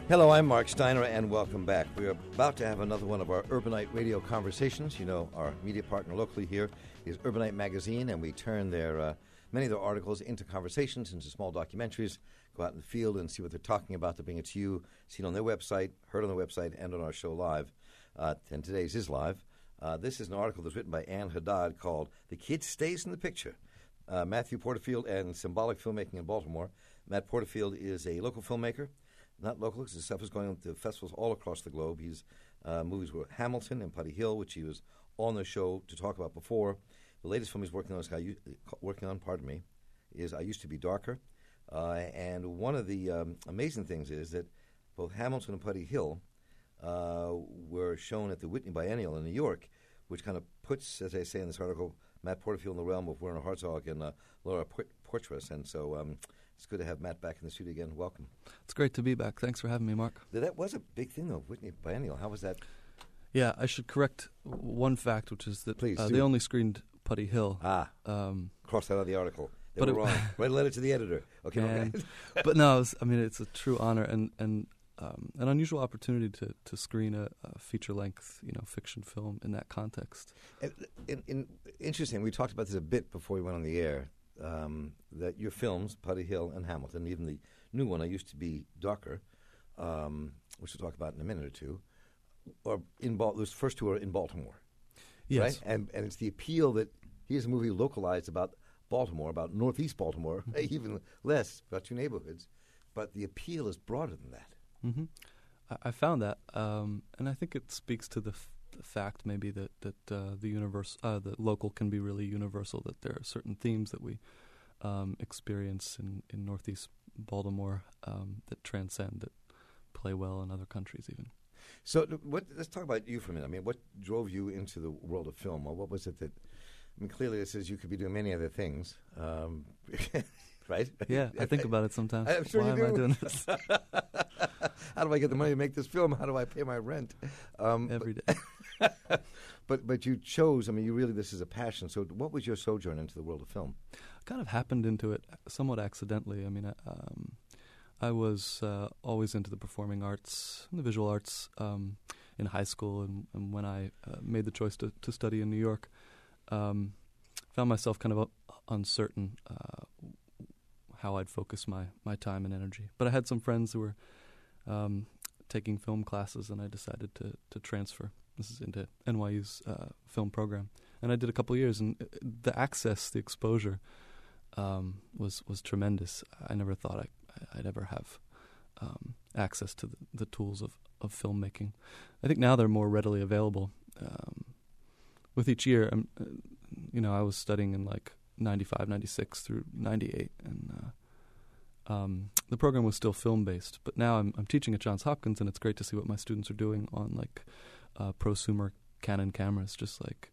Hello, I'm Mark Steiner, and welcome back. We're about to have another one of our Urbanite radio conversations. You know, our media partner locally here is Urbanite Magazine, and we turn many of their articles into conversations, into small documentaries, go out in the field and see what they're talking about to bring it to you, seen on their website, heard on their website, and on our show live. And today's is live. This is an article that's written by Ann Haddad called "The Kid Stays in the Picture." Matthew Porterfield and Symbolic Filmmaking in Baltimore. Matt Porterfield is a local filmmaker. Not local, because his stuff is going on to festivals all across the globe. He's movies with Hamilton and Putty Hill, which he was on the show to talk about before. The latest film he's working on is I Used to Be Darker. And one of the amazing things is that both Hamilton and Putty Hill were shown at the Whitney Biennial in New York, which kind of puts, as I say in this article, Matt Porterfield in the realm of Werner Herzog and Laura Poitras. And so it's good to have Matt back in the studio again. Welcome. It's great to be back. Thanks for having me, Mark. That was a big thing, though, Whitney Biennial. How was that? Yeah, I should correct one fact, which is that Please, they only screened Putty Hill. Cross that out of the article. They were wrong. Write a letter to the editor. Okay, okay. But no, it's a true honor and an unusual opportunity to screen a feature-length, fiction film in that context. Interesting. We talked about this a bit before we went on the air. That your films, Putty Hill and Hamilton, even the new one, I Used to Be Darker, which we'll talk about in a minute or two, are those first two are in Baltimore. Yes. Right? And it's the appeal that here's a movie localized about Baltimore, about Northeast Baltimore, even less, about two neighborhoods. But the appeal is broader than that. Mm-hmm. I found that, and I think it speaks to the fact maybe that the local can be really universal, that there are certain themes that we experience in Northeast Baltimore that transcend, that play well in other countries even. So let's talk about you for a minute. I mean, what drove you into the world of film? Or what was it that, clearly it says you could be doing many other things, right? Yeah, I think about it sometimes. I'm sure Why you do. am I doing this? How do I get the money to make this film? How do I pay my rent? Every day. But you chose, this is a passion. So what was your sojourn into the world of film? I kind of happened into it somewhat accidentally. I was always into the performing arts and the visual arts in high school, and when I made the choice to study in New York, found myself kind of uncertain how I'd focus my time and energy. But I had some friends who were taking film classes, and I decided to transfer. This is into NYU's film program. And I did a couple of years, and the access, the exposure was tremendous. I never thought I'd ever have access to the tools of filmmaking. I think now they're more readily available. With each year, I was studying in like 95, 96 through 98, and the program was still film-based. But now I'm teaching at Johns Hopkins, and it's great to see what my students are doing on like prosumer Canon cameras, just like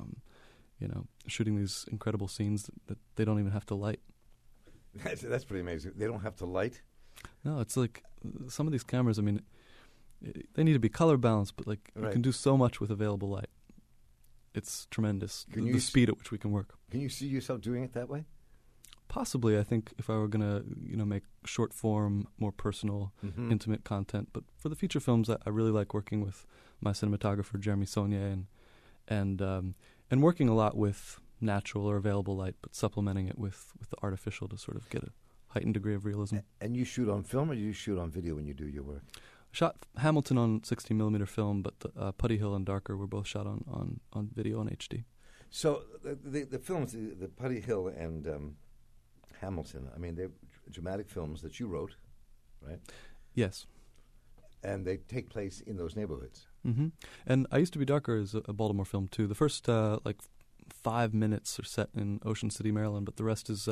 shooting these incredible scenes that they don't even have to light. That's pretty amazing. They don't have to light? No, it's like some of these cameras, they need to be color balanced, but like right. You can do so much with available light. It's tremendous, the speed at which we can work. Can you see yourself doing it that way? Possibly. I think if I were going to make short form, more personal, intimate content. But for the feature films, I really like working with my cinematographer, Jeremy Saunier, and working a lot with natural or available light, but supplementing it with the artificial to sort of get a heightened degree of realism. And you shoot on film, or you shoot on video when you do your work? Shot Hamilton on 16mm film, but Putty Hill and Darker were both shot on video and HD. So the films, the Putty Hill and Hamilton, they're dramatic films that you wrote, right? Yes. And they take place in those neighborhoods. Mm-hmm. And I Used to Be Darker is a Baltimore film, too. The first, 5 minutes are set in Ocean City, Maryland, but the rest is...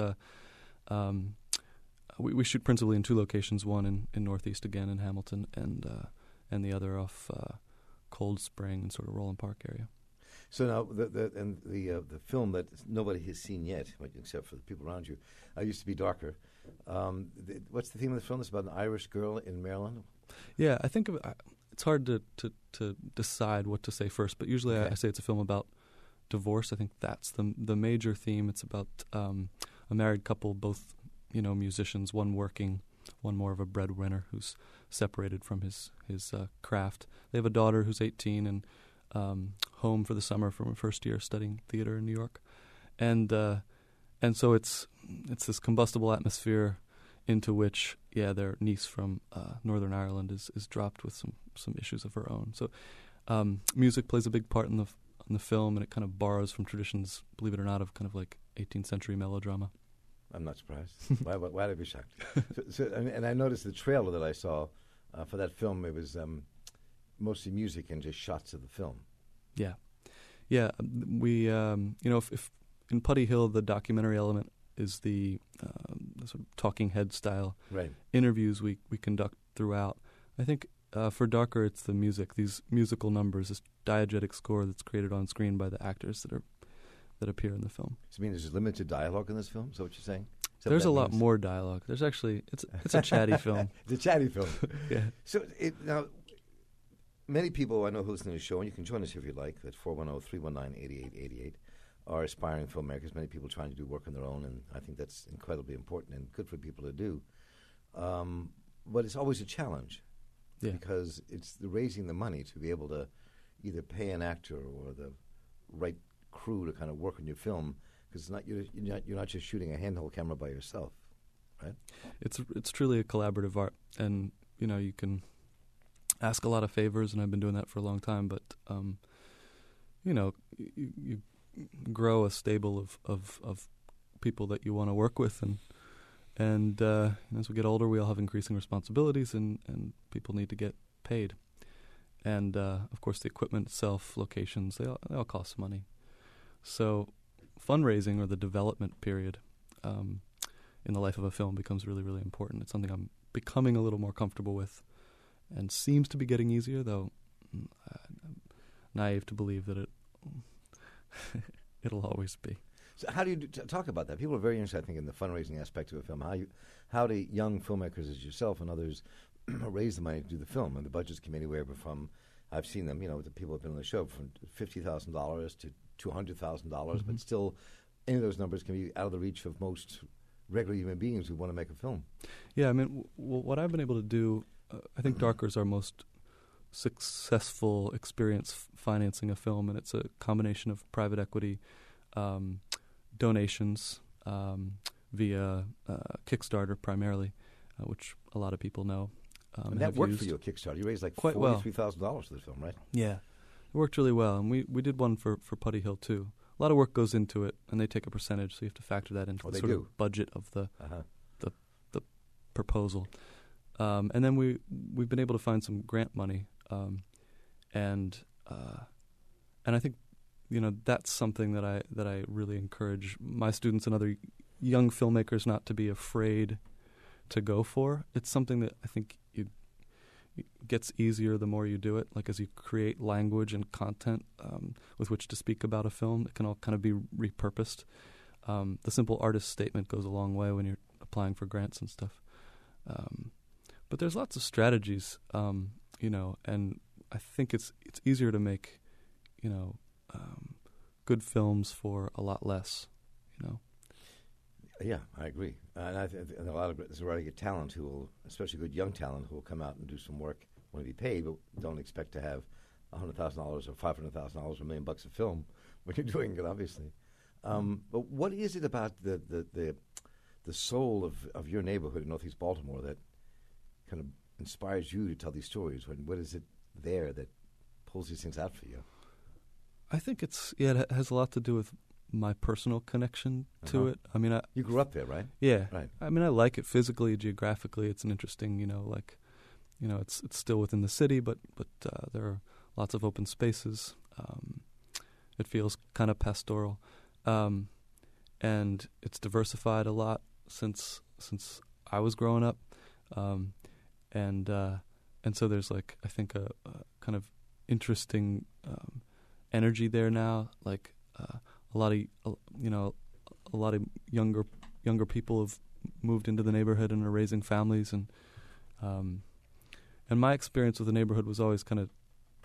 We shoot principally in two locations, one in Northeast again in Hamilton, and the other off Cold Spring and sort of Roland Park area. So now the film that nobody has seen yet, except for the people around you, I Used to Be Darker. What's the theme of the film? It's about an Irish girl in Maryland. Yeah, I think it's hard to decide what to say first, but usually I say it's a film about divorce. I think that's the major theme. It's about a married couple, both musicians, one working one more of a breadwinner who's separated from his craft. They have a daughter who's 18 and home for the summer from her first year studying theater in New York, and so it's this combustible atmosphere into which their niece from Northern Ireland is dropped with some issues of her own. So music plays a big part in the film, and it kind of borrows from traditions, believe it or not, of kind of like 18th century melodrama. I'm not surprised. Why would I be shocked? And I noticed the trailer that I saw for that film. It was mostly music and just shots of the film. Yeah. We if in Putty Hill the documentary element is the sort of talking head style interviews we conduct throughout. I think for Darker it's the music, these musical numbers, this diegetic score that's created on screen by the actors that appear in the film. So you mean there's limited dialogue in this film? Is that what you're saying? There's a lot more dialogue. There's actually it's a chatty film. It's a chatty film. Yeah. So now, many people I know who listen to the show, and you can join us if you like, at 410-319-8888, are aspiring filmmakers. Many people trying to do work on their own, and I think that's incredibly important and good for people to do. But it's always a challenge because it's raising the money to be able to either pay an actor or the right crew to kind of work on your film, because you're not just shooting a handheld camera by yourself, right? It's truly a collaborative art, and you can ask a lot of favors, and I've been doing that for a long time. But you grow a stable of people that you want to work with, and as we get older, we all have increasing responsibilities, and people need to get paid. And of course, the equipment itself, locations, they all cost money. So fundraising, or the development period in the life of a film, becomes really, really important. It's something I'm becoming a little more comfortable with, and seems to be getting easier, though I'm naive to believe that it'll always be. So how do you talk about that? People are very interested, I think, in the fundraising aspect of a film. How do young filmmakers as yourself and others raise the money to do the film? And the budgets can be anywhere from, I've seen them, the people who have been on the show, from $50,000 to $200,000, but still any of those numbers can be out of the reach of most regular human beings who want to make a film. Yeah, I mean, what I've been able to do, I think Darker is our most successful experience financing a film, and it's a combination of private equity, donations via Kickstarter primarily, which a lot of people know. And that worked for you at Kickstarter. You raised like $43,000 for the film, right? Yeah. It worked really well, and we did one for Putty Hill too. A lot of work goes into it, and they take a percentage, so you have to factor that into the sort of budget of the proposal. And then we've been able to find some grant money, and I think that's something that I really encourage my students and other young filmmakers not to be afraid to go for. It's something that I think it gets easier the more you do it. Like, as you create language and content with which to speak about a film, it can all kind of be repurposed. The simple artist statement goes a long way when you're applying for grants and stuff. But there's lots of strategies, and I think it's easier to make, good films for a lot less, Yeah, I agree. And there's a lot of talent who will, especially good young talent, who will come out and do some work, want to be paid, but don't expect to have $100,000 or $500,000 or $1 million bucks a film when you're doing it, obviously. But what is it about the soul of your neighborhood in Northeast Baltimore that kind of inspires you to tell these stories? What is it there that pulls these things out for you? I think it has a lot to do with my personal connection to it. I mean, you grew up there, right? Yeah, right. I mean, I like it physically, geographically. It's an interesting, it's still within the city, but there are lots of open spaces. It feels kind of pastoral, and it's diversified a lot since I was growing up, and so there's I think a kind of interesting energy there now, a lot of younger people have moved into the neighborhood and are raising families, and my experience with the neighborhood was always kind of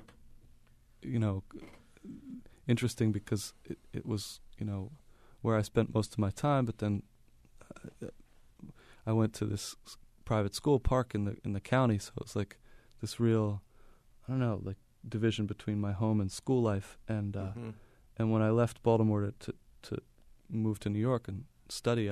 interesting because it was where I spent most of my time, but then I went to this private school, Park, in the county, so it was like this real, I don't know, like division between my home and school life. And and when I left Baltimore to move to New York and study,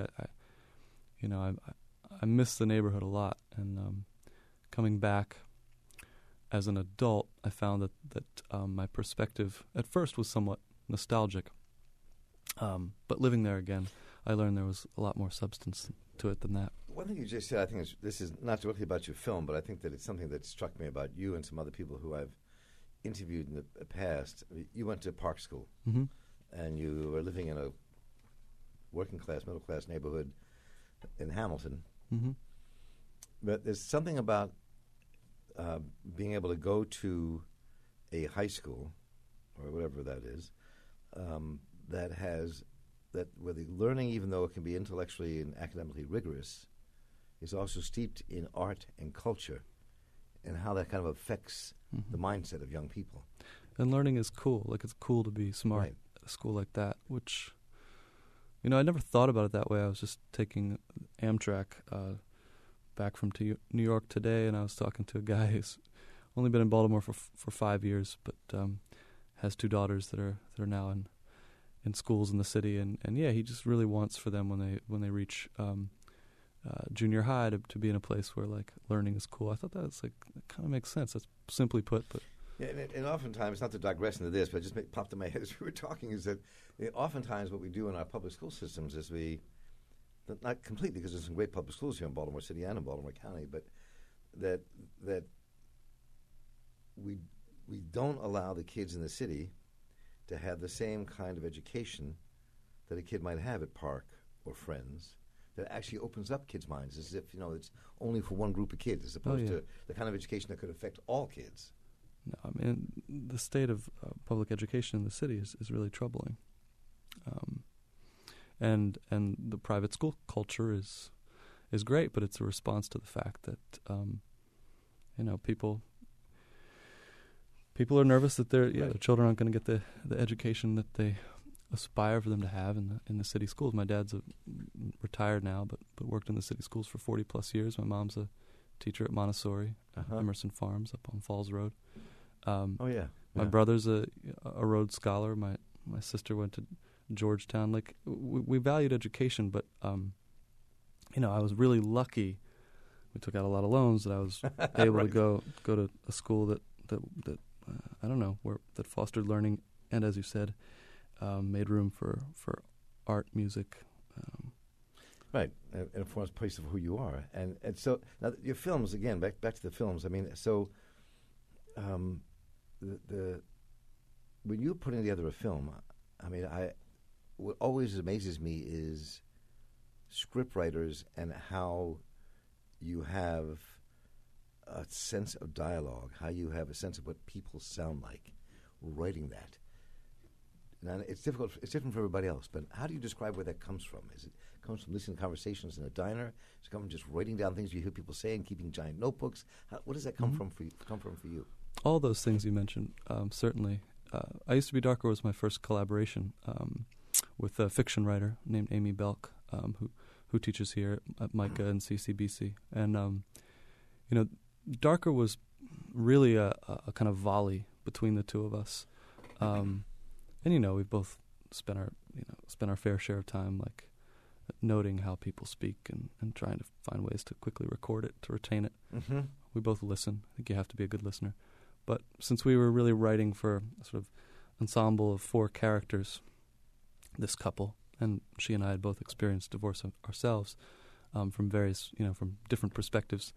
I miss the neighborhood a lot. And coming back as an adult, I found that my perspective at first was somewhat nostalgic. But living there again, I learned there was a lot more substance to it than that. One thing you just said, I think this is not directly about your film, but I think that it's something that struck me about you and some other people who I've interviewed in the past. You went to Park School, and you were living in a working class, middle class neighborhood in Hamilton. But there's something about being able to go to a high school, or whatever that is, that where the learning, even though it can be intellectually and academically rigorous, is also steeped in art and culture, and how that kind of affects the mindset of young people. And learning is cool. Like, it's cool to be smart at a school like that, which, I never thought about it that way. I was just taking Amtrak back from New York today, and I was talking to a guy who's only been in Baltimore for 5 years, but has 2 daughters that are now in schools in the city, and yeah, he just really wants for them when they reach junior high to be in a place where like learning is cool. I thought that kind of makes sense. That's simply put, but yeah, and oftentimes, not to digress into this, but it just popped in my head as we were talking, is that oftentimes what we do in our public school systems is not completely, because there's some great public schools here in Baltimore City and in Baltimore County, but that we don't allow the kids in the city to have the same kind of education that a kid might have at Park or Friends, that actually opens up kids' minds, as if it's only for one group of kids, as opposed to the kind of education that could affect all kids. No, I mean, the state of public education in the city is really troubling. And the private school culture is great, but it's a response to the fact that people are nervous that their children aren't going to get the education that they aspire for them to have in the city schools. My dad's retired now, but worked in the city schools for 40 plus years. My mom's a teacher at Montessori, Emerson Farms up on Falls Road. My brother's a Rhodes Scholar. My sister went to Georgetown. Like, we valued education, but I was really lucky. We took out a lot of loans that I was able to go to a school that I don't know, that fostered learning, and as you said, made room for art, music. Right, and it forms a place of who you are. And so, now your films, again, back to the films, I mean, so when you're putting together a film, I mean, what always amazes me is script writers and how you have a sense of dialogue, how you have a sense of what people sound like, writing that. Now, it's difficult. It's different for everybody else. But how do you describe where that comes from? Is it comes from listening to conversations in a diner? Does it come from just writing down things you hear people say and keeping giant notebooks? What does that come from for you? All those things you mentioned, certainly. I Used to Be Darker was my first collaboration with a fiction writer named Amy Belk, who teaches here at MICA and CCBC. And Darker was really a kind of volley between the two of us. And we both spent our fair share of time like noting how people speak and trying to find ways to quickly record it, to retain it. We both listen. I think you have to be a good listener. But since we were really writing for a sort of ensemble of 4 characters, this couple, and she and I had both experienced divorce ourselves from various, from different perspectives,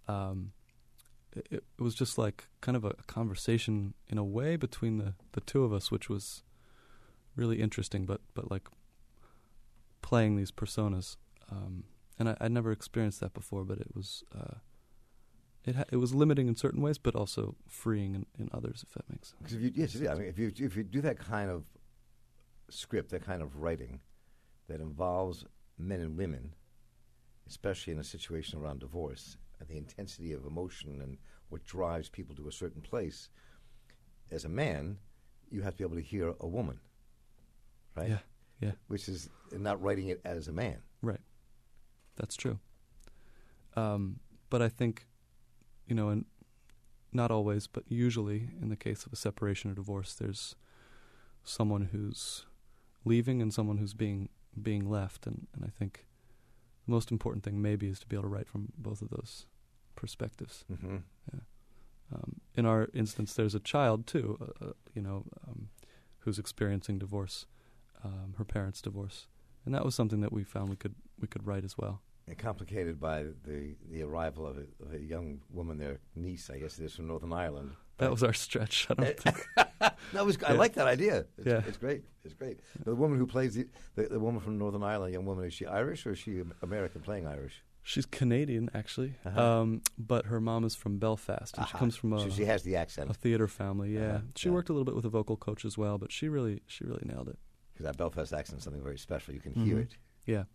it was just like kind of a conversation in a way between the two of us, which was really interesting, but like playing these personas. And I'd never experienced that before, but it was it was limiting in certain ways, but also freeing in others, if that makes sense. Because if you do that kind of script, that kind of writing that involves men and women, especially in a situation around divorce, and the intensity of emotion and what drives people to a certain place, as a man, you have to be able to hear a woman, right? Yeah. Which is not writing it as a man. Right. That's true. but I think, and not always, but usually in the case of a separation or divorce, there's someone who's leaving and someone who's being left, and I think the most important thing maybe is to be able to write from both of those perspectives. Mm-hmm. Yeah. In our instance, there's a child too, who's experiencing divorce, her parents' divorce, and that was something that we found we could write as well. And complicated by the arrival of a young woman, their niece, I guess it is, from Northern Ireland. That was our stretch. I don't think. I like that idea. Yeah. It's great. It's great. The woman who plays the woman from Northern Ireland, young woman, is she Irish or is she American playing Irish? She's Canadian, actually, but her mom is from Belfast, and she comes from so she has the accent. A theater family. Yeah, she worked a little bit with a vocal coach as well, but she really nailed it. Because that Belfast accent is something very special. You can hear it. Yeah.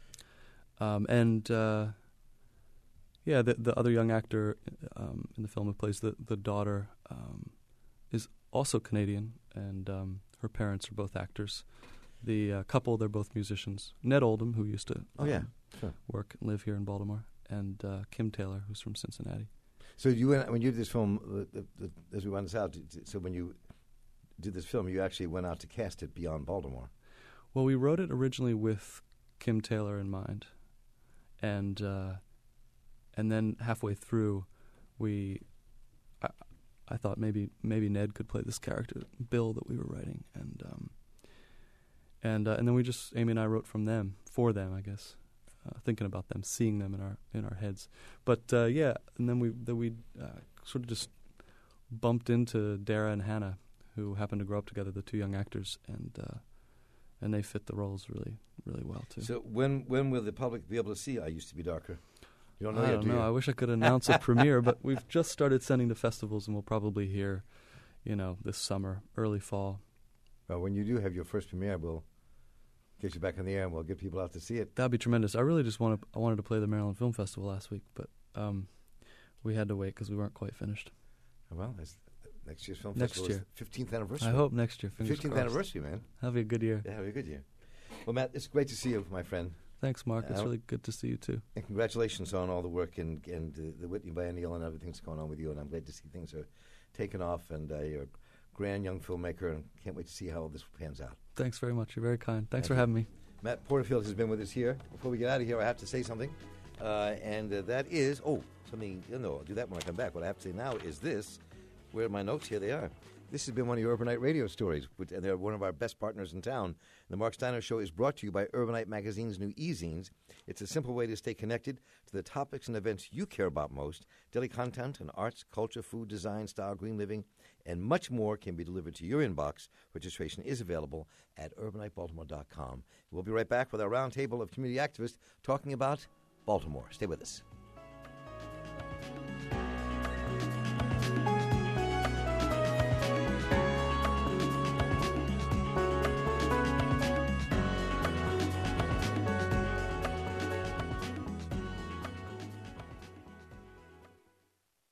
The other young actor in the film who plays the daughter is also Canadian, and her parents are both actors. The couple, they're both musicians. Ned Oldham, who used to work and live here in Baltimore, and Kim Taylor, who's from Cincinnati. So when you did this film, as we went out, so when you did this film, you actually went out to cast it beyond Baltimore. Well, we wrote it originally with Kim Taylor in mind, and then halfway through, I thought maybe Ned could play this character, Bill, that we were writing, and then Amy and I wrote for them, I guess, thinking about them, seeing them in our heads. But and then we sort of just bumped into Dara and Hannah, who happened to grow up together, the two young actors, and they fit the roles really, really well too. So when will the public be able to see I Used to Be Darker? You don't know I yet, don't do know. you? I wish I could announce a premiere, but we've just started sending to festivals, and we'll probably hear, this summer, early fall. Well, when you do have your first premiere, we'll get you back in the air, and we'll get people out to see it. That'd be tremendous. I really just wanted to play the Maryland Film Festival last week, but we had to wait because we weren't quite finished. Well, that's next year's film next festival year. is 15th anniversary. I hope next year. 15th crossed. anniversary, man. That'll be a good year. Yeah, it'll be a good year. Well, Matt, it's great to see you, my friend. Thanks, Mark. It's really good to see you, too. And congratulations on all the work and the Whitney Biennial and everything that's going on with you. And I'm glad to see things are taking off. And you're a grand young filmmaker, and can't wait to see how all this pans out. Thanks very much. You're very kind. Thanks for having me. Matt Porterfield has been with us here. Before we get out of here, I have to say something. And that is, something, I'll do that when I come back. What I have to say now is this. Where are my notes? Here they are. This has been one of your Urbanite radio stories, and they're one of our best partners in town. The Mark Steiner Show is brought to you by Urbanite Magazine's new e-zines. It's a simple way to stay connected to the topics and events you care about most. Daily content on arts, culture, food, design, style, green living, and much more can be delivered to your inbox. Registration is available at urbanitebaltimore.com. We'll be right back with our roundtable of community activists talking about Baltimore. Stay with us.